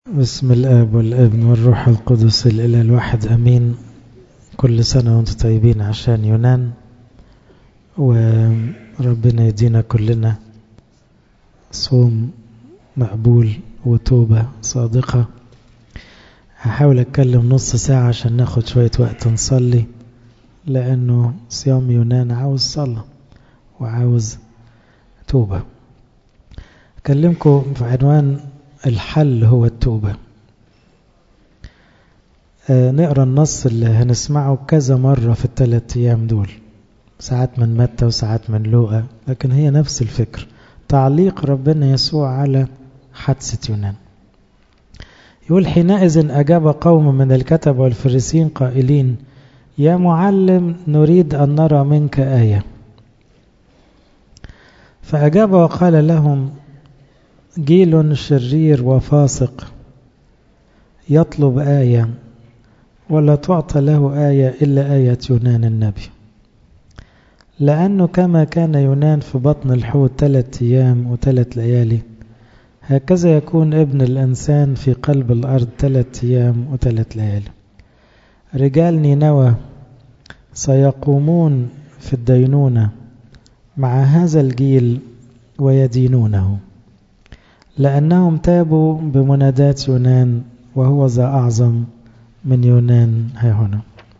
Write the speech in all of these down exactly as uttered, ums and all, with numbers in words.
بسم الآب والابن والروح القدس الإله الواحد أمين. كل سنة وانتم طيبين عشان يونان، وربنا يدينا كلنا صوم مقبول وتوبة صادقة. هحاول أتكلم نص ساعة عشان ناخد شوية وقت نصلي، لأنه صيام يونان عاوز صلاة وعاوز توبة. أكلمكم في عنوان الحل هو التوبة. آه نقرأ النص اللي هنسمعه كذا مرة في الثلاث أيام دول، ساعات من متى وساعات من لوقا، لكن هي نفس الفكر، تعليق ربنا يسوع على حادثة يونان. يقول: حينئذ أجاب قوم من الكتب والفريسين قائلين: يا معلم، نريد أن نرى منك آية. فأجاب وقال لهم: جيل شرير وفاسق يطلب آية، ولا تعطى له آية إلا آية يونان النبي. لأنه كما كان يونان في بطن الحوت ثلاث أيام وثلاث ليالي، هكذا يكون ابن الإنسان في قلب الأرض ثلاث أيام وثلاث ليالي. رجال نينوى سيقومون في الدينونة مع هذا الجيل ويدينونه، لأنهم تابوا بمنادات يونان، وهو ذا أعظم من يونان ها هنا.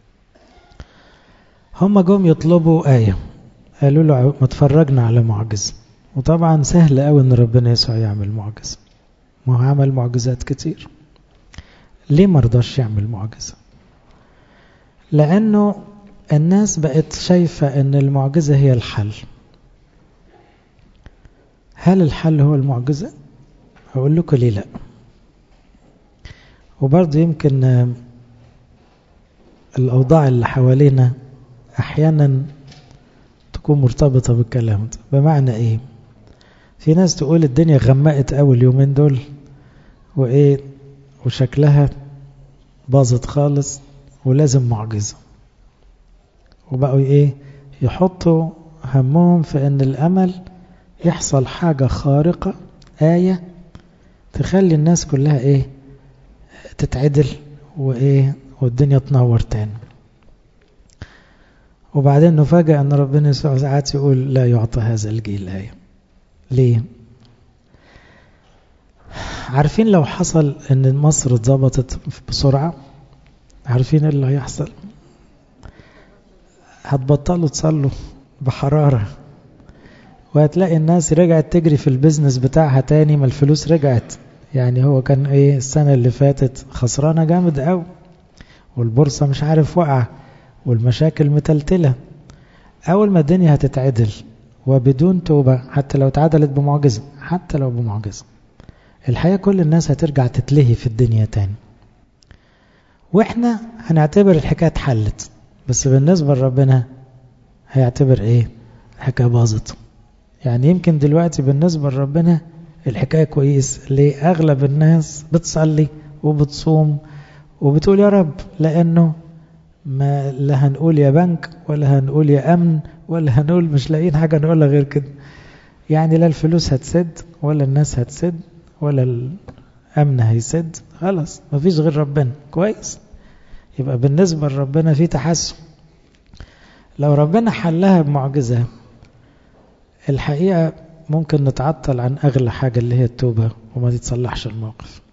هم جم يطلبوا آية، قالوا له ما تفرجنا على معجزة. وطبعا سهل قوي ان ربنا يسوع يعمل معجزة، ما هو عمل معجزات كتير. ليه مرضاش يعمل معجزة؟ لأنه الناس بقت شايفة ان المعجزة هي الحل. هل الحل هو المعجزة؟ أقول لكم ليه لا. وبرضه يمكن الأوضاع اللي حوالينا أحيانا تكون مرتبطة بالكلام ده. بمعنى إيه؟ في ناس تقول الدنيا غمقت أول اليومين دول وإيه وشكلها باظت خالص ولازم معجزة، وبقوا إيه يحطوا همهم في أن الأمل يحصل حاجة خارقة، آية تخلي الناس كلها إيه تتعدل وإيه والدنيا تنور تاني. وبعدين نفاجأ أن ربنا يسوع ساعات يقول: لا يعطى هذا الجيل آية. ليه؟ عارفين لو حصل أن مصر اتظبطت بسرعة، عارفين اللي هيحصل؟ هتبطلوا تصلوا بحرارة، وهتلاقي الناس رجعت تجري في البيزنس بتاعها تاني، ما الفلوس رجعت. يعني هو كان ايه السنة اللي فاتت خسرانة جامد قوي، والبورصة مش عارف وقع، والمشاكل متلتلة. اول ما الدنيا هتتعدل وبدون توبة، حتى لو اتعدلت بمعجزة، حتى لو بمعجزة، الحقيقة كل الناس هترجع تتلهي في الدنيا تاني، واحنا هنعتبر الحكاية اتحلت. بس بالنسبة لربنا هيعتبر ايه الحكاية باظت. يعني يمكن دلوقتي بالنسبة لربنا الحكاية كويس. ليه؟ أغلب الناس بتصلي وبتصوم وبتقول يا رب، لأنه ما لا هنقول يا بنك ولا هنقول يا أمن ولا هنقول مش لاقيين حاجة نقولها غير كده. يعني لا الفلوس هتسد ولا الناس هتسد ولا الأمن هيسد، خلاص مفيش غير ربنا. كويس، يبقى بالنسبة لربنا في تحسن. لو ربنا حلها بمعجزة، الحقيقة ممكن نتعطل عن أغلى حاجة اللي هي التوبة وما تتصلحش الموقف.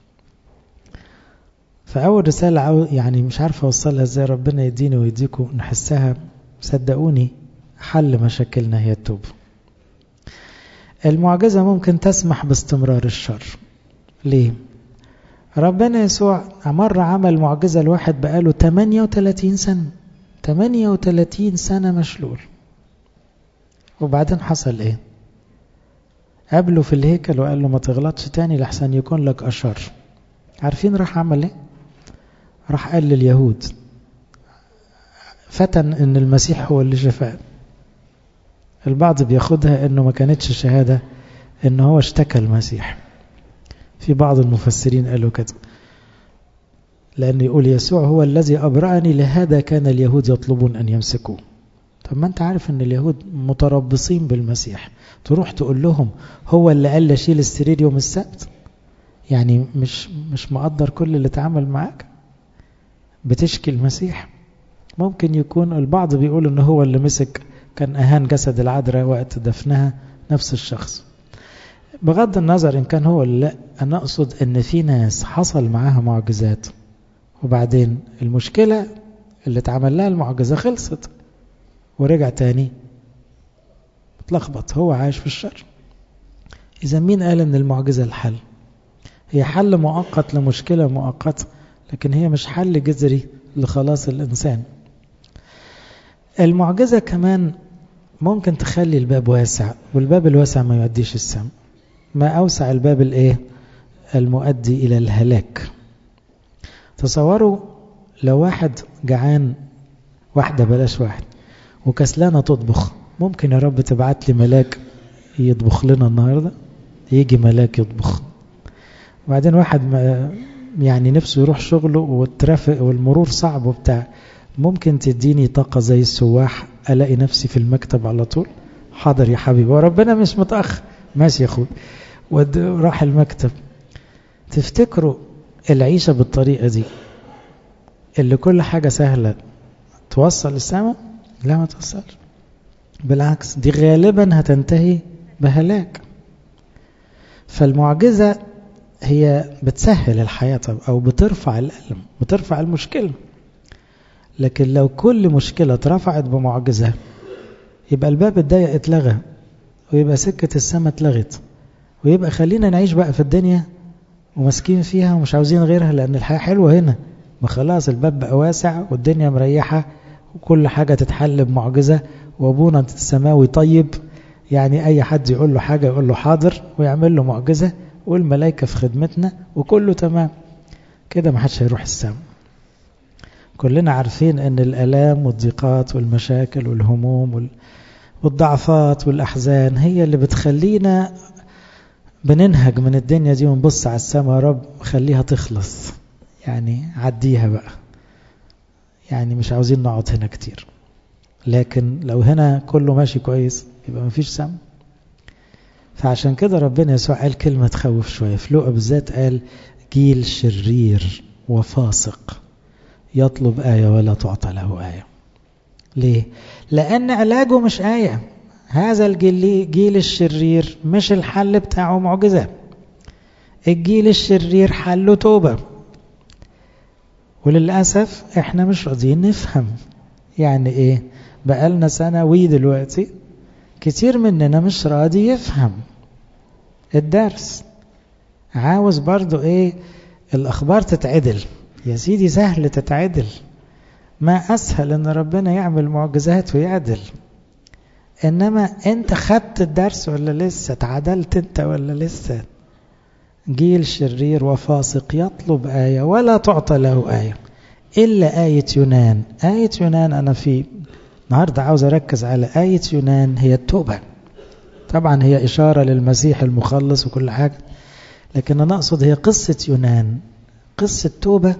فأول رسالة يعني مش عارف أوصلها إزاي، ربنا يديني ويديكم نحسها. صدقوني حل مشاكلنا هي التوبة. المعجزة ممكن تسمح باستمرار الشر. ليه؟ ربنا يسوع مرة عمل معجزة الواحد بقاله ثمانية وثلاثين سنة، ثمانية وثلاثين سنة مشلول. وبعدين حصل إيه؟ قابله في الهيكل وقال له ما تغلطش تاني لحسن يكون لك أشر. عارفين راح عمل ايه؟ راح قال لليهود، فتن ان المسيح هو اللي شفاه. البعض بياخدها انه ما كانتش شهادة انه هو اشتكى المسيح. في بعض المفسرين قالوا كده، لأنه يقول يسوع هو الذي أبرأني، لهذا كان اليهود يطلبون أن يمسكوه. طب ما انت عارف ان اليهود متربصين بالمسيح، تروح تقول لهم هو اللي قال شيل السرير يوم السبت؟ يعني مش مش مقدر كل اللي اتعامل معاك، بتشكي المسيح. ممكن يكون البعض بيقول ان هو اللي مسك كان اهان جسد العذراء وقت دفنها، نفس الشخص. بغض النظر ان كان هو ولا لا، انا اقصد ان في ناس حصل معاها معجزات وبعدين المشكلة اللي اتعمل لها المعجزة خلصت ورجع تاني اتلخبط، هو عايش في الشر. إذا مين قال ان المعجزة الحل؟ هي حل مؤقت لمشكلة مؤقتة، لكن هي مش حل جذري لخلاص الإنسان. المعجزة كمان ممكن تخلي الباب واسع، والباب الواسع ما يؤديش السم. ما أوسع الباب الإيه؟ المؤدي إلى الهلاك. تصوروا لو واحد جعان، واحدة بلاش واحد، وكسلانة تطبخ، ممكن يا رب تبعت لي ملاك يطبخ لنا النهاردة؟ يجي ملاك يطبخ. وبعدين واحد ما يعني نفسه يروح شغله والترافق والمرور صعب وبتاع، ممكن تديني طاقة زي السواح ألاقي نفسي في المكتب على طول؟ حاضر يا حبيبي، وربنا مش متأخر، ماشي يا أخوي، وراح المكتب. تفتكروا العيشة بالطريقة دي اللي كل حاجة سهلة توصل السماء؟ لا، ما توصلش، بالعكس دي غالبا هتنتهي بهلاك. فالمعجزة هي بتسهل الحياة أو بترفع الألم، بترفع المشكلة. لكن لو كل مشكلة اترفعت بمعجزة يبقى الباب الضيق اتلغى، ويبقى سكة السماء اتلغت، ويبقى خلينا نعيش بقى في الدنيا ومسكين فيها ومش عاوزين غيرها، لأن الحياة حلوة هنا. ما خلاص الباب بقى واسع والدنيا مريحة وكل حاجة تتحل بمعجزة، وابونا السماوي طيب، يعني أي حد يقول له حاجة يقول له حاضر ويعمل له معجزة، والملائكة في خدمتنا وكله تمام كده. ما حدش هيروح السماء. كلنا عارفين ان الآلام والضيقات والمشاكل والهموم والضعفات والأحزان هي اللي بتخلينا بننهج من الدنيا دي ونبص على السماء. يا رب خليها تخلص، يعني عديها بقى، يعني مش عاوزين نقعد هنا كتير. لكن لو هنا كله ماشي كويس يبقى مفيش سماء. فعشان كده ربنا يسوع قال كلمة تخوف شوية في لوقا بالذات، قال جيل شرير وفاسق يطلب آية ولا تعطى له آية. ليه؟ لأن علاجه مش آية. هذا الجيل جيل الشرير مش الحل بتاعه معجزة. الجيل الشرير حله توبة، وللأسف احنا مش راضيين نفهم يعني ايه. بقالنا سنوي دلوقتي كتير مننا مش راضي يفهم الدرس، عاوز برضو ايه؟ الأخبار تتعدل. يا سيدي سهل تتعدل، ما أسهل أن ربنا يعمل معجزات ويعدل. إنما أنت خدت الدرس ولا لسه؟ تعدلت أنت ولا لسه؟ جيل شرير وفاسق يطلب آية ولا تعطى له آية إلا آية يونان. آية يونان أنا في النهاردة عاوز أركز على آية يونان، هي التوبة. طبعا هي إشارة للمسيح المخلص وكل حاجة، لكن أنا أقصد هي قصة يونان، قصة توبة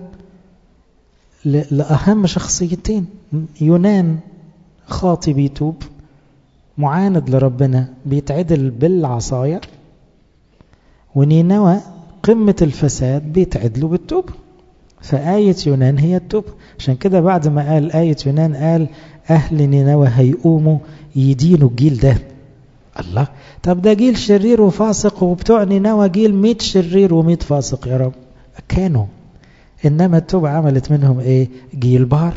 لأهم شخصيتين. يونان خاطي بيتوب، معاند لربنا بيتعدل بالعصاية، ونينوى قمة الفساد بيتعدلوا بالتوبة. فآية يونان هي التوبة. عشان كده بعد ما قال آية يونان قال أهل نينوى هيقوموا يدينوا الجيل ده. الله، طب ده جيل شرير وفاسق، وبتوع نينوى جيل ميت شرير وميت فاسق يا رب. كانوا، إنما التوبة عملت منهم إيه؟ جيل بار.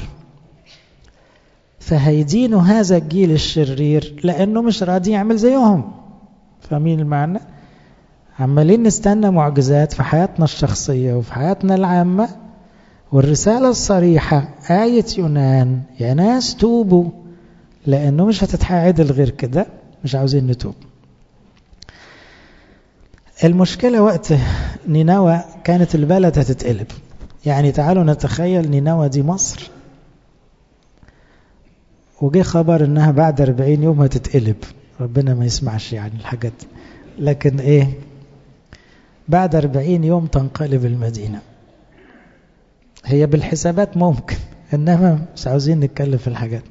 فهيدينوا هذا الجيل الشرير لأنه مش راضي يعمل زيهم. فاهمين المعنى؟ عمالين نستنى معجزات في حياتنا الشخصية وفي حياتنا العامة، والرسالة الصريحة آية يونان يا ناس توبوا، لأنه مش هتتعادل غير كده، مش عاوزين نتوب. المشكلة وقت نينوى كانت البلد هتتقلب. يعني تعالوا نتخيل نينوى دي مصر، وجه خبر انها بعد أربعين يوم هتتقلب. ربنا ما يسمعش يعني الحاجات، لكن ايه، بعد أربعين يوم تنقلب المدينة. هي بالحسابات ممكن، انما مش عاوزين نتكلم في الحاجات.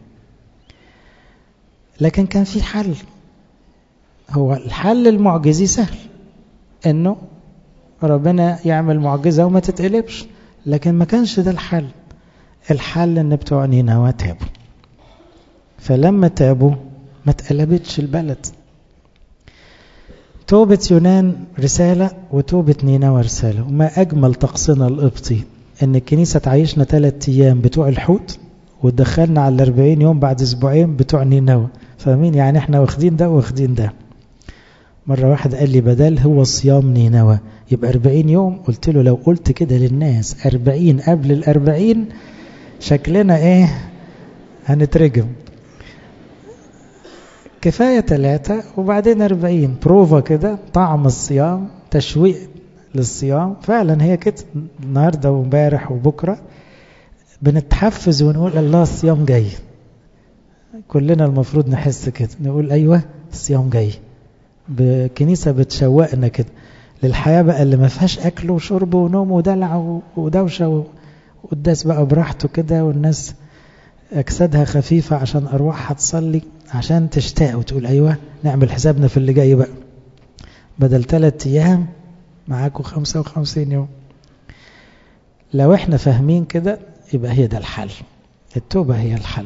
لكن كان في حل. هو الحل المعجزي سهل، انه ربنا يعمل معجزة وما تتقلبش، لكن ما كانش ده الحل. الحل ان بتوع نينوى تابوا، فلما تابوا ما تقلبتش البلد. توبة يونان رسالة وتوبة نينوى رسالة. وما أجمل طقسنا القبطي ان الكنيسة تعيشنا ثلاثة ايام بتوع الحوت ودخلنا على الاربعين يوم بعد اسبوعين بتوع نينوى. فاهمين يعني احنا واخدين ده واخدين ده. مرة واحد قال لي بدل هو صيام نينوى يبقى أربعين يوم، قلت له لو قلت كده للناس أربعين قبل الأربعين شكلنا ايه هنترجم. كفاية ثلاثة وبعدين أربعين بروفا كده، طعم الصيام، تشويق للصيام. فعلا هي كده، النهاردة ومبارح وبكرة بنتحفز ونقول الله الصيام جاي. كلنا المفروض نحس كده، نقول أيوة الصيام جاي. بكنيسة بتشوقنا كده للحياة بقى اللي ما فيهاش أكل وشرب ونوم ودلع ودوشة والداس بقى براحته كده، والناس أجسادها خفيفة عشان أرواحها تصلي، عشان تشتاق وتقول أيوة نعمل حسابنا في اللي جاي بقى، بدل ثلاثة أيام معاكم خمسة وخمسين يوم. لو احنا فاهمين كده يبقى هي ده الحل. التوبة هي الحل.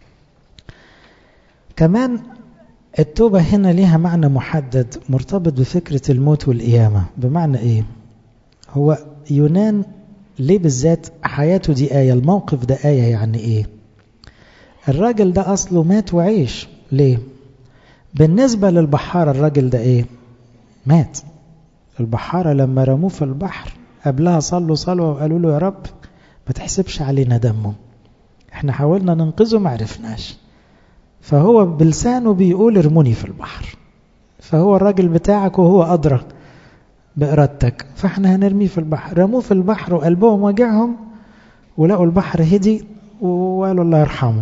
كمان التوبة هنا ليها معنى محدد مرتبط بفكرة الموت والقيامة. بمعنى ايه؟ هو يونان ليه بالذات حياته دي آية؟ الموقف ده آية يعني ايه؟ الراجل ده أصله مات وعيش. ليه؟ بالنسبة للبحارة الراجل ده ايه؟ مات. البحارة لما رموه في البحر قبلها صلوا صلوا وقالوا له يا رب ما تحسبش علينا دمه، احنا حاولنا ننقذه ما عرفناش، فهو بلسانه بيقول ارموني في البحر. فهو الراجل بتاعك وهو أدرى بإرادتك، فاحنا هنرميه في البحر. رموه في البحر وقلبهم وجعهم ولقوا البحر هدي وقالوا الله يرحمه.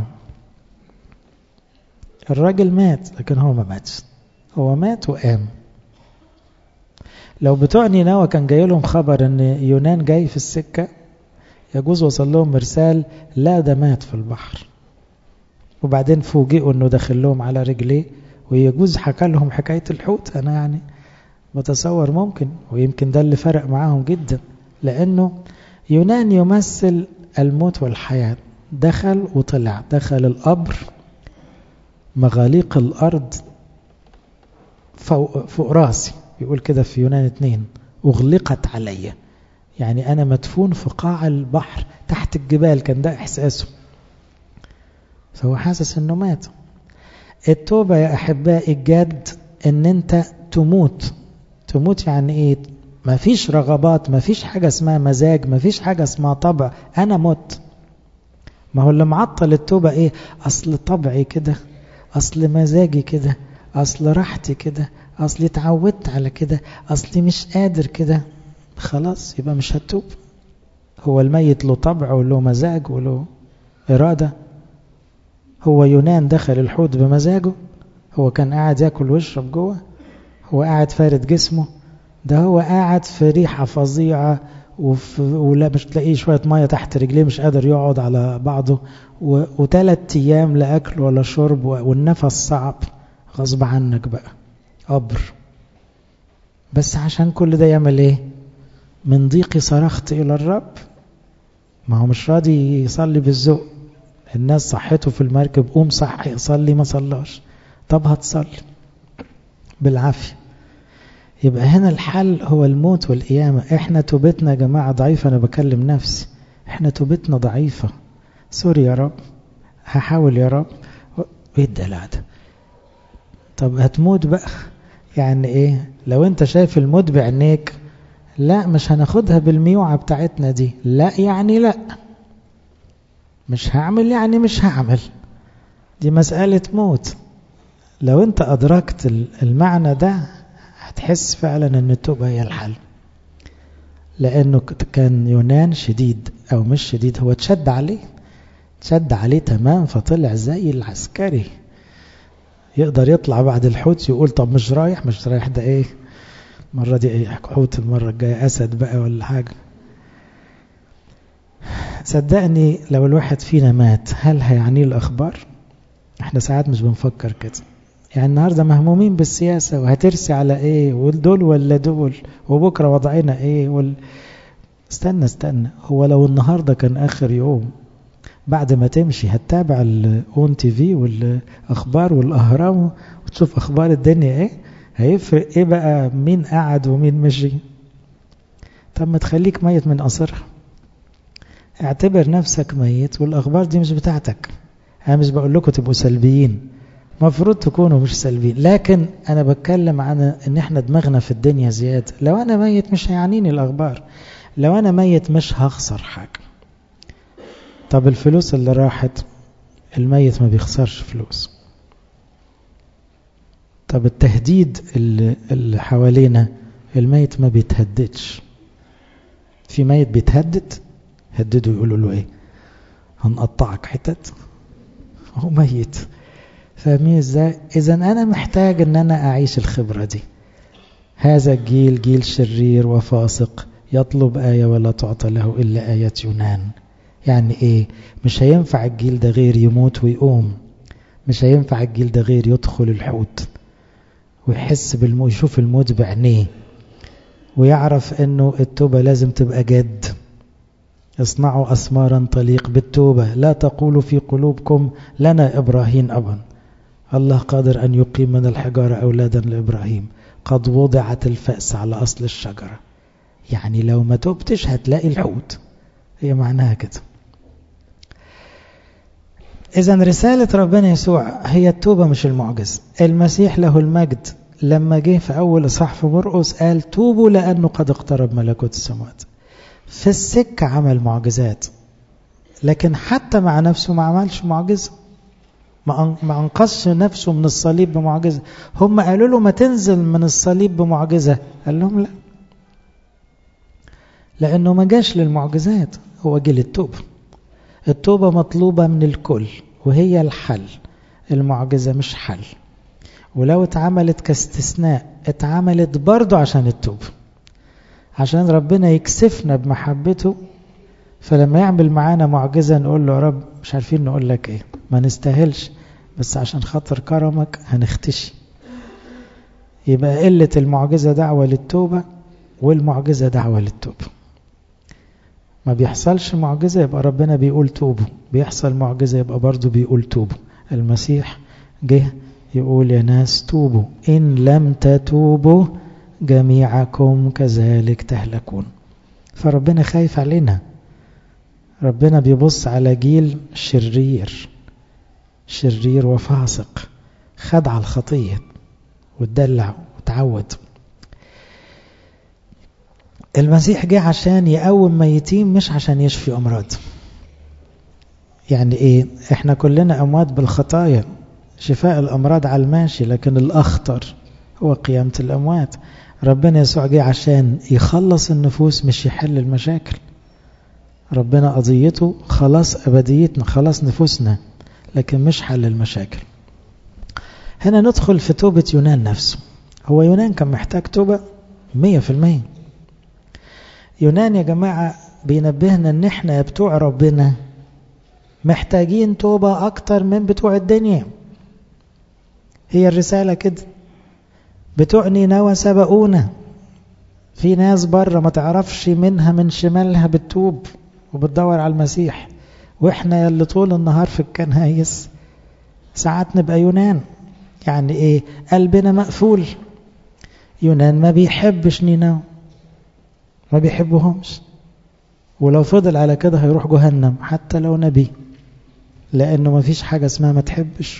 الراجل مات لكن هو ما ماتش، هو مات وقام. لو بتوع نينوى كان جاي لهم خبر ان يونان جاي في السكة، يجوز وصل لهم مرسال لا ده مات في البحر، وبعدين فوجئوا انه داخل لهم على رجليه، ويجوز حكى لهم حكاية الحوت. انا يعني بتصور ممكن، ويمكن ده اللي فرق معاهم جدا، لانه يونان يمثل الموت والحياة. دخل وطلع، دخل القبر، مغاليق الارض فوق, فوق راسي، يقول كده في يونان اتنين اغلقت علي، يعني انا مدفون في قاع البحر تحت الجبال، كان ده احساسه. فهو حاسس انه مات. التوبة يا احبائي الجد ان انت تموت. تموت يعني ايه؟ ما فيش رغبات، ما فيش حاجة اسمها مزاج، ما فيش حاجة اسمها طبع. انا مت. ما هو اللي معطل التوبة ايه؟ اصل طبعي كده، اصل مزاجي كده، اصل راحتي كده، اصلي اتعودت على كده، اصلي مش قادر كده. خلاص يبقى مش هتوب. هو الميت له طبع وله مزاج وله إرادة. هو يونان دخل الحوت بمزاجه؟ هو كان قاعد ياكل ويشرب جوه؟ هو قاعد فارد جسمه؟ ده هو قاعد في ريحة فظيعة وفي ولا مش تلاقيه شوية مية تحت رجليه، مش قادر يقعد على بعضه، وثلاث ايام لا اكل ولا شرب، والنفس صعب غصب عنك بقى قبر. بس عشان كل ده يعمل ايه؟ من ضيقي صرخت الى الرب. ما هو مش راضي يصلي بالذوق. الناس صحته في المركب، قوم صحي صلي، ما صلاش. طب هتصلي بالعافية. يبقى هنا الحل هو الموت والقيامة. احنا توبتنا يا جماعة ضعيفة. انا بكلم نفسي، احنا توبتنا ضعيفة. سوري يا رب، هحاول يا رب. ايه الدلع ده؟ طب هتموت بقى يعني ايه؟ لو انت شايف الموت بعينيك، لا مش هناخدها بالميوعة بتاعتنا دي. لا يعني لا، مش هعمل يعني مش هعمل، دي مسألة موت. لو انت أدركت المعنى ده هتحس فعلا ان التوبة هي الحل. لأنه كان يونان شديد أو مش شديد، هو تشد عليه تشد عليه تمام، فطلع زي العسكري. يقدر يطلع بعد الحوت يقول طب مش رايح مش رايح ده ايه، مرة دي ايه حوت، المرة الجاية أسد بقى ولا حاجة. صدقني لو الواحد فينا مات هل هيعنيه الأخبار؟ احنا ساعات مش بنفكر كده. يعني النهاردة مهمومين بالسياسة وهترسي على ايه ودول ولا دول وبكرة وضعنا ايه وال... استنى استنى هو لو النهاردة كان آخر يوم بعد ما تمشي هتتابع الأون تي في والأخبار والأهرام وتشوف أخبار الدنيا ايه هيفرق ايه بقى مين قعد ومين مشي؟ طب ما تخليك ميت من قصرها. اعتبر نفسك ميت والأخبار دي مش بتاعتك. أنا مش بقول لكم تبقوا سلبيين، مفروض تكونوا مش سلبيين، لكن أنا بتكلم عن إن إحنا دماغنا في الدنيا زيادة. لو أنا ميت مش هيعنيني الأخبار، لو أنا ميت مش هخسر حاجة. طب الفلوس اللي راحت، الميت ما بيخسرش فلوس. طب التهديد اللي, اللي حوالينا، الميت ما بيتهددش. في ميت بيتهدد، هددوا يقولوا له ايه؟ هنقطعك حتت. هو ميت. فاهمين ازاي؟ اذا انا محتاج ان انا اعيش الخبرة دي. هذا الجيل جيل شرير وفاسق، يطلب آية ولا تعطى له إلا آية يونان. يعني ايه؟ مش هينفع الجيل ده غير يموت ويقوم، مش هينفع الجيل ده غير يدخل الحوت ويحس بالموت، يشوف الموت بعينيه، ويعرف انه التوبة لازم تبقى جد. اصنعوا أسمارا تليق بالتوبة، لا تقولوا في قلوبكم لنا إبراهيم أبا. الله قادر أن يقيم من الحجارة أولادا لإبراهيم، قد وضعت الفأس على أصل الشجرة. يعني لو ما توبتش هتلاقي الحوت، هي معناها كده. إذن رسالة ربنا يسوع هي التوبة مش المعجزة. المسيح له المجد لما جه في أول إصحاح في مرقس قال توبوا لأنه قد اقترب ملكوت السماوات. في السكة عمل معجزات، لكن حتى مع نفسه ما عملش معجزة، ما أنقذش نفسه من الصليب بمعجزة. هم قالوا له ما تنزل من الصليب بمعجزة، قال لهم لا، لأنه ما جاش للمعجزات، هو جه للتوبة. التوبة مطلوبة من الكل وهي الحل، المعجزة مش حل. ولو اتعملت كاستثناء اتعملت برضو عشان التوبة، عشان ربنا يكسفنا بمحبته. فلما يعمل معانا معجزة نقول له يا رب مش عارفين نقول لك ايه، ما نستاهلش، بس عشان خاطر كرمك هنختشي. يبقى قلة المعجزة دعوة للتوبة، والمعجزة دعوة للتوبة. ما بيحصلش معجزة يبقى ربنا بيقول توبوا، بيحصل معجزة يبقى برضو بيقول توبوا. المسيح جه يقول يا ناس توبوا، إن لم تتوبوا جميعكم كذلك تهلكون. فربنا خايف علينا، ربنا بيبص على جيل شرير شرير وفاسق، خد على الخطية وتدلع وتعود. المسيح جه عشان يقوم ميتين مش عشان يشفي أمراض. يعني ايه؟ احنا كلنا أموات بالخطايا، شفاء الأمراض على الماشي، لكن الأخطر هو قيامة الأموات. ربنا يسوع جه عشان يخلص النفوس مش يحل المشاكل. ربنا قضيته خلاص أبديتنا، خلاص نفوسنا، لكن مش حل المشاكل. هنا ندخل في توبة يونان نفسه. هو يونان كان محتاج توبة مية في المية. يونان يا جماعة بينبهنا ان احنا بتوع ربنا محتاجين توبة اكتر من بتوع الدنيا. هي الرسالة كده. بتوع نينوى سبقونا، في ناس بره ما تعرفش منها من شمالها بتتوب وبتدور على المسيح، واحنا اللي طول النهار في الكنايس ساعات نبقى يونان. يعني ايه؟ قلبنا مقفول. يونان ما بيحبش نينوى، ما بيحبهمش، ولو فضل على كده هيروح جهنم حتى لو نبي، لأنه ما فيش حاجة اسمها ما تحبش.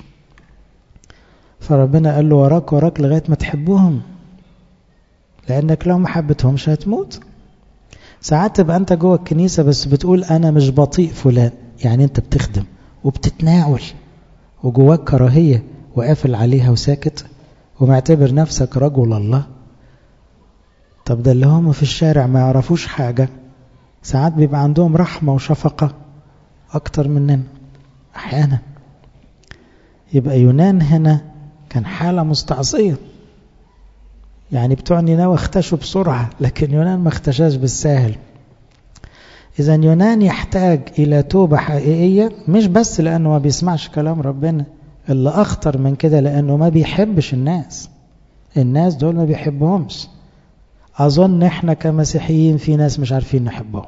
فربنا قال له وراك وراك لغاية ما تحبهم، لأنك لو ما حبتهمش هتموت. ساعات تبقى أنت جوه الكنيسة بس بتقول أنا مش بطيء فلان، يعني أنت بتخدم وبتتناول وجواك كراهية وقافل عليها وساكت ومعتبر نفسك رجل الله. طب ده اللي هم في الشارع ما يعرفوش حاجة، ساعات بيبقى عندهم رحمة وشفقة أكتر مننا أحيانا. يبقى يونان هنا كان حالة مستعصية. يعني بتوع نينوى اختشوا بسرعة، لكن يونان ما اختشاش بالساهل. إذا يونان يحتاج إلى توبة حقيقية، مش بس لأنه ما بيسمعش كلام ربنا، اللي أخطر من كده لأنه ما بيحبش الناس، الناس دول ما بيحبهمش. أظن إحنا كمسيحيين في ناس مش عارفين نحبهم،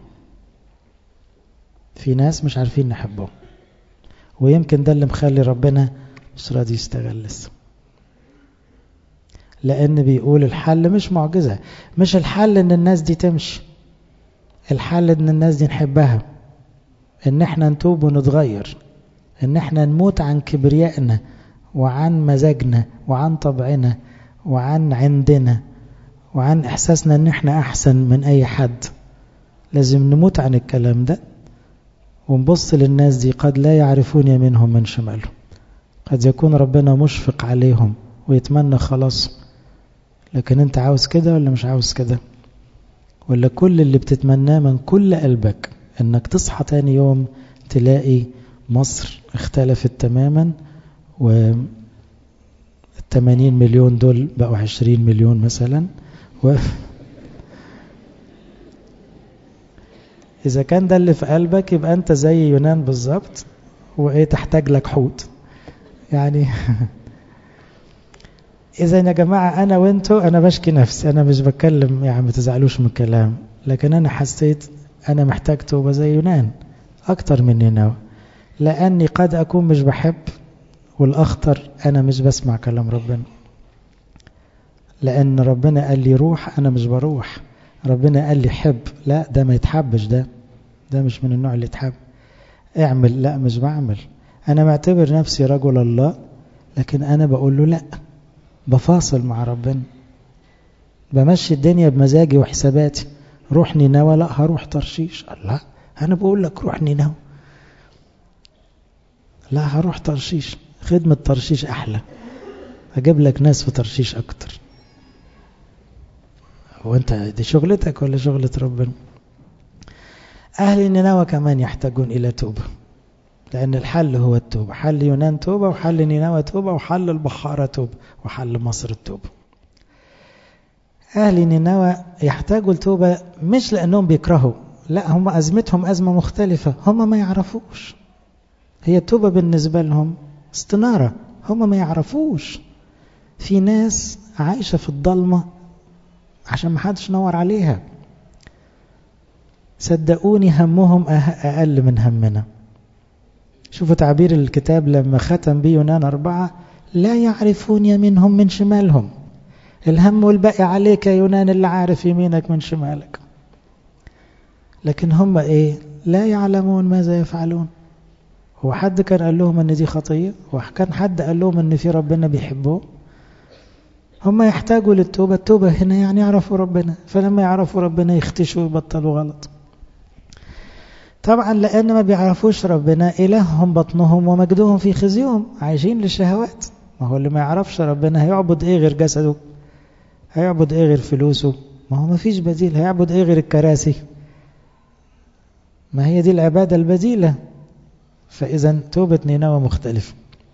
في ناس مش عارفين نحبهم، ويمكن ده اللي مخلي ربنا مش راضي يشتغل لسه. لأن بيقول الحل مش معجزة، مش الحل إن الناس دي تمشي، الحل إن الناس دي نحبها، إن إحنا نتوب ونتغير، إن إحنا نموت عن كبريائنا وعن مزاجنا وعن طبعنا وعن عندنا وعن إحساسنا إن إحنا أحسن من أي حد. لازم نموت عن الكلام ده ونبص للناس دي، قد لا يعرفون يمينهم من شمالهم، قد يكون ربنا مشفق عليهم ويتمنى خلاص، لكن أنت عاوز كده ولا مش عاوز كده؟ ولا كل اللي بتتمناه من كل قلبك إنك تصحى تاني يوم تلاقي مصر اختلفت تماما والثمانين مليون دول بقوا عشرين مليون مثلا و... إذا كان ده اللي في قلبك يبقى أنت زي يونان بالظبط، وإيه تحتاج لك حوت يعني. إذا يا جماعة أنا وإنتوا، أنا بشكي نفسي، أنا مش بتكلم يعني ما تزعلوش من الكلام، لكن أنا حسيت أنا محتاج توبة زي يونان أكتر من نينوى، لأني قد أكون مش بحب، والأخطر أنا مش بسمع كلام ربنا، لأن ربنا قال لي روح أنا مش بروح، ربنا قال لي حب، لا ده ما يتحبش، ده ده مش من النوع اللي يتحب. اعمل، لا مش بعمل. أنا معتبر نفسي رجل الله، لكن أنا بقول له لا، بفاصل مع ربنا، بمشي الدنيا بمزاجي وحساباتي. روح نينوى، لا هروح ترشيش. الله، أنا بقول لك روح نينوى، لا هروح ترشيش، خدمة ترشيش أحلى، أجيب لك ناس في ترشيش أكتر. وانت دي شغلتك ولا شغلة ربنا؟ أهل نينوى كمان يحتاجون إلى توبة، لأن الحل هو التوبة. حل يونان توبة، وحل نينوى توبة، وحل البحارة توبة، وحل مصر التوبة. أهل نينوى يحتاجوا التوبة مش لأنهم بيكرهوا، لا هم أزمتهم أزمة مختلفة، هم ما يعرفوش. هي التوبة بالنسبة لهم استنارة، هم ما يعرفوش. في ناس عايشة في الضلمة عشان ما حدش نور عليها. صدقوني همهم أقل من همنا. شوفوا تعبير الكتاب لما ختم بيه يونان أربعة: لا يعرفون يمينهم من شمالهم. الهم والباقي عليك يا يونان اللي عارف يمينك من شمالك، لكن هم ايه؟ لا يعلمون ماذا يفعلون. هو حد كان قال لهم ان دي خطية؟ وكان حد قال لهم ان في ربنا بيحبوه؟ هم يحتاجوا للتوبة. التوبة هنا يعني يعرفوا ربنا، فلما يعرفوا ربنا يختشوا ويبطلوا غلط. طبعا لأن ما بيعرفوش ربنا، إلههم بطنهم ومجدهم في خزيهم، عايشين للشهوات. ما هو اللي ما يعرفش ربنا هيعبد ايه غير جسده؟ هيعبد ايه غير فلوسه؟ ما هو ما فيش بديل. هيعبد ايه غير الكراسي؟ ما هي دي العبادة البديلة. فإذا توبة نينوى مختلفة.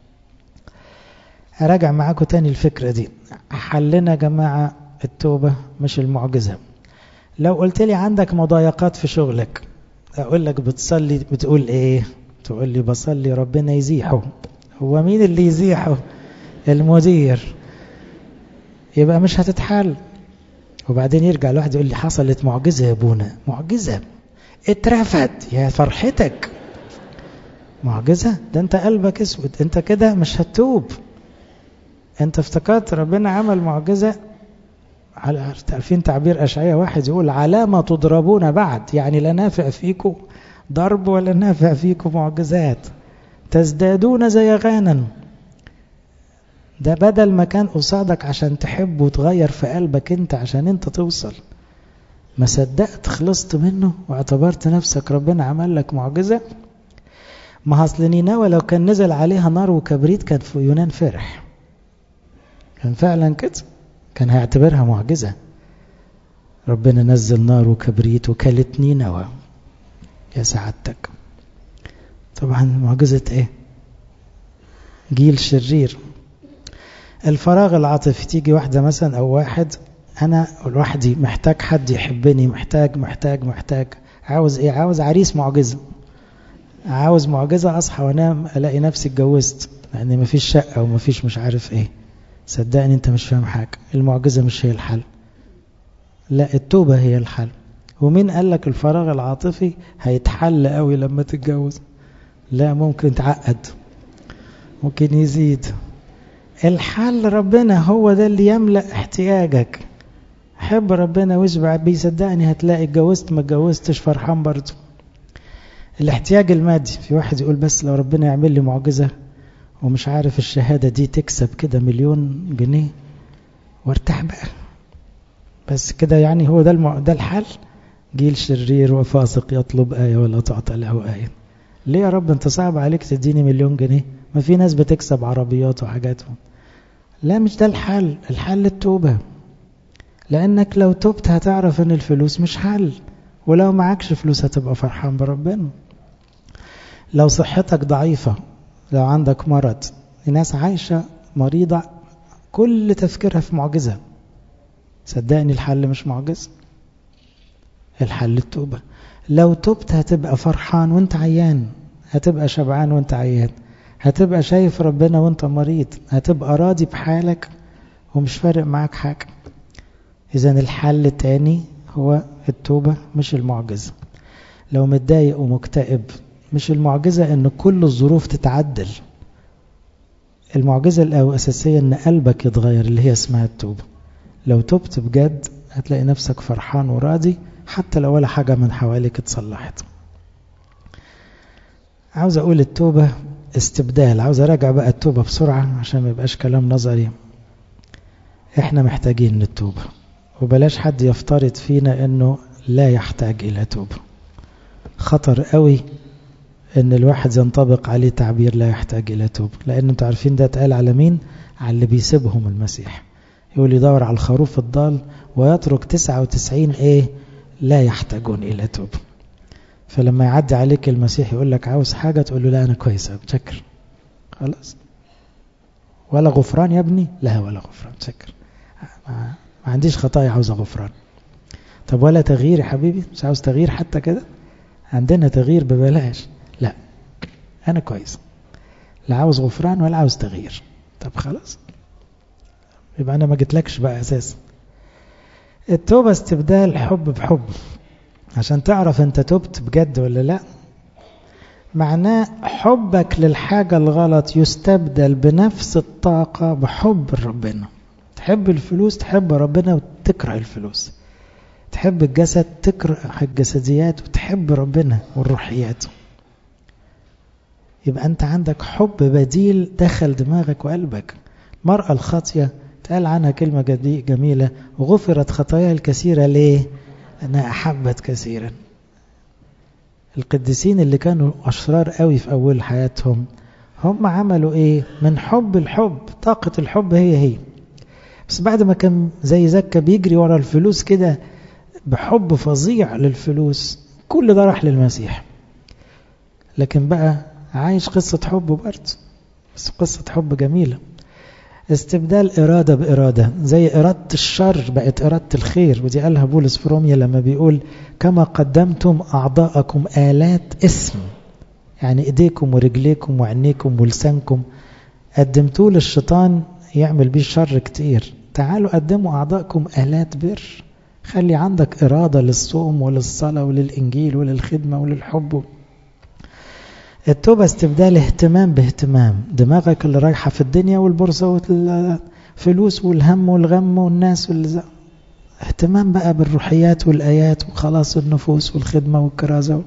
أراجع معاكم تاني الفكرة دي. حلنا جماعة التوبة مش المعجزة. لو قلت لي عندك مضايقات في شغلك، أقول لك بتصلي بتقول إيه؟ تقول لي بصلي ربنا يزيحه. هو مين اللي يزيحه؟ المدير. يبقى مش هتتحل. وبعدين يرجع الواحد يقول لي حصلت معجزة يا ابونا. معجزة؟ اترفد يا فرحتك. معجزة؟ ده انت قلبك اسود، انت كده مش هتتوب. انت افتكرت ربنا عمل معجزة. عارفين تعبير أشعياء واحد يقول علامة تضربون بعد، يعني لا نافع فيكم ضرب ولا نافع فيكم معجزات، تزدادون زي غانا. ده بدل ما كان قصادك عشان تحب وتغير في قلبك انت عشان انت توصل، ما صدقت خلصت منه واعتبرت نفسك ربنا عمل لك معجزة. ما اصل نينوى لو كان نزل عليها نار وكبريت كان في يونان فرح، كان فعلا كده، كان هيعتبرها معجزة. ربنا نزل نار وكبريت وكلت نينوى يا سعادتك. طبعا معجزة ايه؟ جيل شرير. الفراغ العاطفي، تيجي واحدة مثلا او واحد، انا لوحدي محتاج حد يحبني، محتاج محتاج محتاج عاوز ايه؟ عاوز عريس معجزة، عاوز معجزة اصحى وانام الاقي نفسي اتجوزت. لأن مفيش شقة ومفيش مش عارف ايه. صدقني انت مش فاهم حاجة. المعجزة مش هي الحل، لا التوبة هي الحل. ومين قال لك الفراغ العاطفي هيتحل قوي لما تتجوز؟ لا، ممكن تعقد، ممكن يزيد. الحل ربنا، هو ده اللي يملأ احتياجك. حب ربنا واشبع بيه، صدقني هتلاقي اتجوزت ما اتجوزتش فرحان برضه. الاحتياج المادي، في واحد يقول بس لو ربنا يعمل لي معجزة ومش عارف الشهادة دي تكسب كده مليون جنيه وارتاح بقى، بس كده يعني هو ده المع... ده الحل. جيل شرير وفاسق يطلب آية ولا تعطى له آية. ليه يا رب انت صعب عليك تديني مليون جنيه؟ ما في ناس بتكسب عربيات وحاجاتهم. لا، مش ده الحل. الحل التوبة، لأنك لو توبت هتعرف ان الفلوس مش حل، ولو معكش فلوس هتبقى فرحان بربنا. لو صحتك ضعيفة، لو عندك مرض، الناس عايشة مريضة كل تفكيرها في معجزة، صدقني الحل مش معجزة، الحل التوبة. لو توبت هتبقى فرحان وانت عيان، هتبقى شبعان وانت عيان، هتبقى شايف ربنا وانت مريض، هتبقى راضي بحالك ومش فارق معاك حاجة. إذن الحل التاني هو التوبة مش المعجزة. لو متضايق ومكتئب، مش المعجزة ان كل الظروف تتعدل، المعجزة الأساسية ان قلبك يتغير اللي هي اسمها التوبة. لو توبت بجد هتلاقي نفسك فرحان وراضي حتى لو ولا حاجة من حواليك اتصلحت. عاوز أقول التوبة استبدال. عاوز أراجع بقى التوبة بسرعة عشان ما يبقاش كلام نظري. احنا محتاجين للتوبة، وبلاش حد يفترض فينا انه لا يحتاج الى توبة. خطر قوي ان الواحد ينطبق عليه تعبير لا يحتاج الى توبة، لان انتوا عارفين ده اتقال على مين؟ على اللي بيسيبهم المسيح. يقول يدور على الخروف الضال ويترك تسعة وتسعين ايه لا يحتاجون الى توبة. فلما يعدي عليك المسيح يقول لك عاوز حاجة، تقول له لا انا كويس بتشكر، خلاص. ولا غفران يا ابني؟ لا ولا غفران، تشكر، ما عنديش خطايا عاوز غفران. طب ولا تغيير يا حبيبي؟ مش عاوز تغيير حتى كده؟ عندنا تغيير ببلاش. لا انا كويس، لا عاوز غفران ولا عاوز تغيير. طب خلاص، يبقى انا ما جيتلكش بقى اساسا. التوبة استبدال حب بحب. عشان تعرف انت توبت بجد ولا لا، معناه حبك للحاجة الغلط يستبدل بنفس الطاقة بحب ربنا. تحب الفلوس تحب ربنا وتكره الفلوس، تحب الجسد تكره الجسديات وتحب ربنا والروحيات. يبقى انت عندك حب بديل دخل دماغك وقلبك. المرأة الخاطية تقال عنها كلمة جميلة، غفرت خطاياها الكثيرة. ليه؟ أنها أحبت كثيرا. القديسين اللي كانوا أشرار قوي في أول حياتهم، هم عملوا إيه؟ من حب الحب، طاقة الحب هي هي. بس بعد ما كان زي زكا بيجري ورا الفلوس كده بحب فظيع للفلوس، كل ده راح للمسيح. لكن بقى عايش قصة حب برضه، بس قصة حب جميلة. استبدال إرادة بإرادة، زي إرادة الشر بقت إرادة الخير. ودي قالها بولس في روميا لما بيقول كما قدمتم أعضاءكم آلات اسم، يعني إيديكم ورجليكم وعينيكم ولسانكم قدمتوه للشيطان يعمل بيه شر كتير، تعالوا قدموا أعضاءكم آلات بر. خلي عندك إرادة للصوم وللصلاة وللإنجيل وللخدمة وللحب. التوبة استبدال اهتمام باهتمام. دماغك اللي رايحة في الدنيا والبورصة والفلوس والهم والغم والناس واللي اهتمام بقى بالروحيات والآيات وخلاص النفوس والخدمة والكرازة.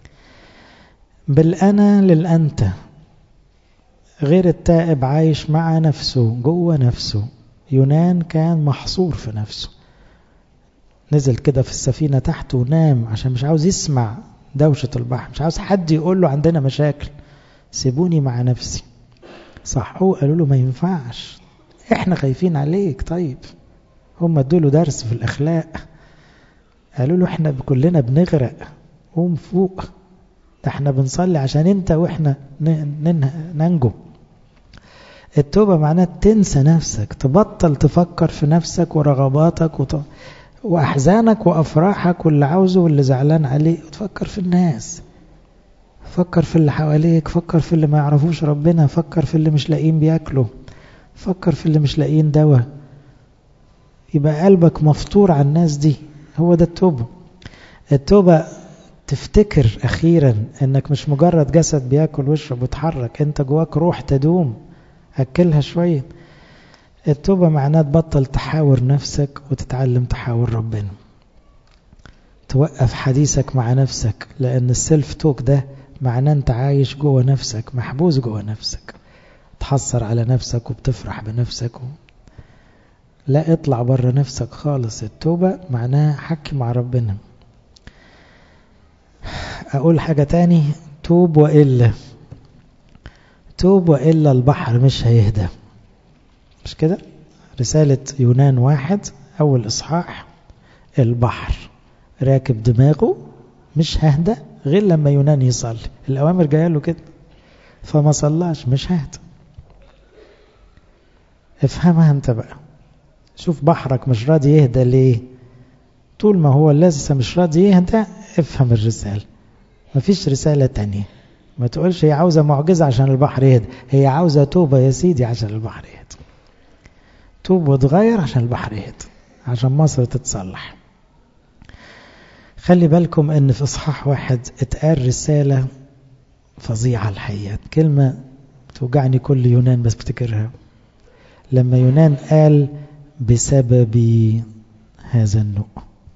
بالأنا للأنت. غير التائب عايش مع نفسه جوه نفسه. يونان كان محصور في نفسه، نزل كده في السفينة تحت ونام عشان مش عاوز يسمع دوشة البحر، مش عاوز حد يقول له عندنا مشاكل، سيبوني مع نفسي. صحوه قالوا له ما ينفعش، احنا خايفين عليك. طيب هم ادوا درس في الأخلاق، قالوا له احنا كلنا بنغرق، قوم فوق، ده احنا بنصلي عشان انت واحنا ننجو. التوبة معناها تنسى نفسك، تبطل تفكر في نفسك ورغباتك وط... وأحزانك وأفراحك واللي عاوزه واللي زعلان عليه، وتفكر في الناس. فكر في اللي حواليك، فكر في اللي ما يعرفوش ربنا، فكر في اللي مش لاقيين بياكلوا، فكر في اللي مش لاقيين دواء. يبقى قلبك مفطور على الناس دي. هو ده التوبة. التوبة تفتكر أخيرا أنك مش مجرد جسد بياكل ويشرب ويتحرك، أنت جواك روح تدوم، أكلها شوية. التوبة معناه تبطل تحاور نفسك وتتعلم تحاور ربنا، توقف حديثك مع نفسك، لأن السيلف توك ده معناه أنت عايش جوه نفسك، محبوس جوه نفسك، تحصر على نفسك وبتفرح بنفسك و... لا، اطلع بره نفسك خالص. التوبة معناها حكي مع ربنا. أقول حاجة تاني، توب وإلا توب وإلا البحر مش هيهدى. مش كده؟ رسالة يونان واحد أول إصحاح، البحر راكب دماغه مش ههدى غير لما يونان يصلي. الأوامر جايه له كده، فما صلاش مش ههدى. افهمها انت بقى. شوف بحرك مش راضي يهدى ليه؟ طول ما هو لسه مش راضي يهدى، افهم الرسالة. مفيش رسالة تانية. ما تقولش هي عاوزة معجزة عشان البحر يهدى، هي عاوزة توبة يا سيدي عشان البحر يهدى. توب وتغير عشان البحر يهدى، عشان مصر تتصلح. خلي بالكم ان في اصحاح واحد اتقال رسالة فظيعة الحقيقة، كلمة توجعني كل يونان بس بفتكرها. لما يونان قال بسبب هذا النوء،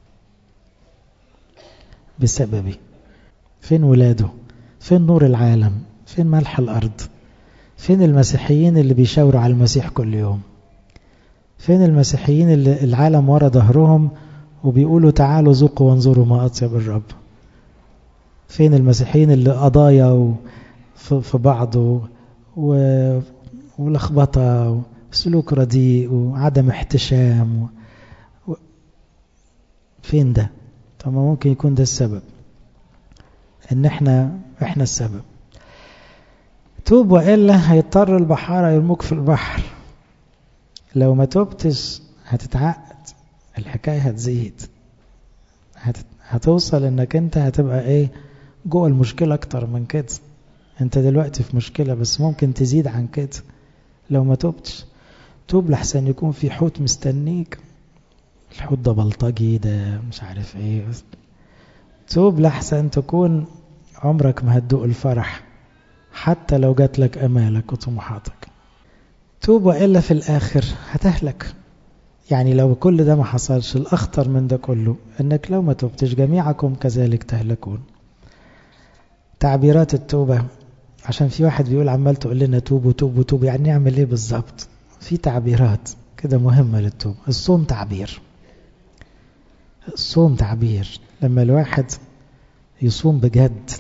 بسببي. فين ولاده؟ فين نور العالم؟ فين ملح الأرض؟ فين المسيحيين اللي بيشاوروا على المسيح كل يوم؟ فين المسيحيين اللي العالم ورا ظهرهم وبيقولوا تعالوا ذوقوا وانظروا ما أطيب الرب؟ فين المسيحيين اللي قضايا في بعض ولخبطة وسلوك رديء وعدم احتشام و... فين ده؟ طب ممكن يكون ده السبب، ان احنا احنا السبب. توب وإلا هيضطر البحارة يرموك في البحر. لو ما توبتش هتتعقد، الحكاية هتزيد، هت... هتوصل انك انت هتبقى ايه جوه المشكلة اكتر من كده. انت دلوقتي في مشكلة بس ممكن تزيد عن كده لو ما توبتش. توب لحسن يكون في حوت مستنيك، الحوت ده بلطجي، ده مش عارف ايه. توب لحسن تكون عمرك ما هتدوق الفرح حتى لو جات لك امالك وطموحاتك. توب وإلا في الاخر هتهلك. يعني لو كل ده ما حصلش، الاخطر من ده كله انك لو ما توبتش جميعكم كذلك تهلكون. تعبيرات التوبة، عشان في واحد بيقول عمال تقول لنا توبوا توبوا توبوا، يعني نعمل ايه بالظبط؟ في تعبيرات كده مهمة للتوبة. الصوم تعبير، الصوم تعبير. لما الواحد يصوم بجد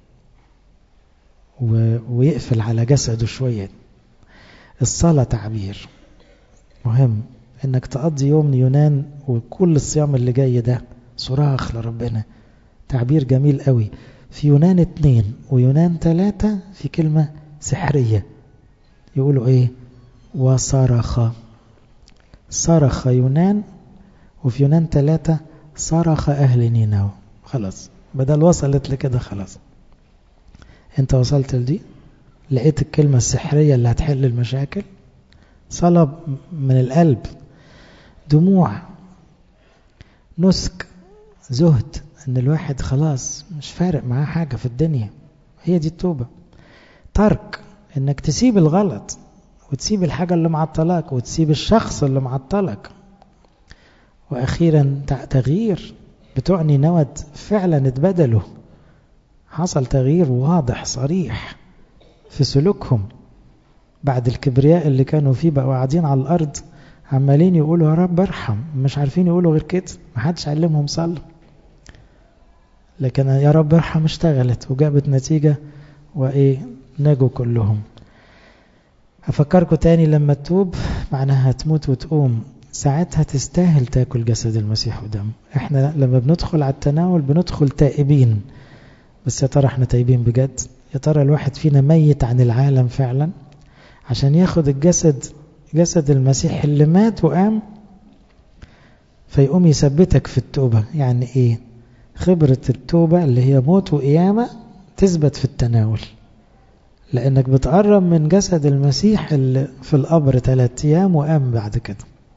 ويقفل على جسده شوية. الصلاة تعبير مهم، انك تقضي يوم يونان وكل الصيام اللي جاي ده صراخ لربنا. تعبير جميل قوي. في يونان اتنين ويونان تلاتة في كلمة سحرية، يقولوا ايه؟ وصرخ. صرخ يونان، وفي يونان تلاتة صرخ أهل نينوى. خلاص، بدل وصلت لكده خلاص. انت وصلت لدي، لقيت الكلمة السحرية اللي هتحل المشاكل. صلاة من القلب، دموع، نسك، زهد، ان الواحد خلاص مش فارق معاه حاجة في الدنيا. هي دي التوبة. ترك، انك تسيب الغلط وتسيب الحاجة اللي معطلك وتسيب الشخص اللي معطلك. واخيرا تغيير. بتوع نينوى فعلا اتبدلوا، حصل تغيير واضح صريح في سلوكهم. بعد الكبرياء اللي كانوا فيه بقوا قاعدين على الارض عمالين يقولوا يا رب ارحم، مش عارفين يقولوا غير كده، محدش علمهم صلوا. لكن يا رب ارحم اشتغلت وجابت نتيجة، وايه نجوا كلهم. هفكركم تاني، لما تتوب معناها تموت وتقوم، ساعتها تستاهل تاكل جسد المسيح ودم. احنا لما بندخل على التناول بندخل تائبين، بس يا ترى احنا تايبين بجد؟ يا ترى الواحد فينا ميت عن العالم فعلا عشان ياخد الجسد، جسد المسيح اللي مات وقام، فيقوم يثبتك في التوبة؟ يعني ايه خبرة التوبة اللي هي موت وقيامة؟ تثبت في التناول، لأنك بتقرب من جسد المسيح اللي في القبر ثلاثة أيام وقام بعد كده.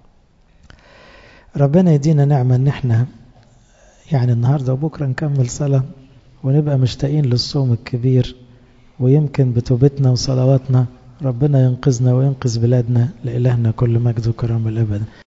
ربنا يدينا نعمة ان احنا يعني النهاردة وبكرة نكمل صلاة ونبقى مشتاقين للصوم الكبير، ويمكن بتوبتنا وصلواتنا ربنا ينقذنا وينقذ بلادنا. لإلهنا كل مجد وكرم الأبد.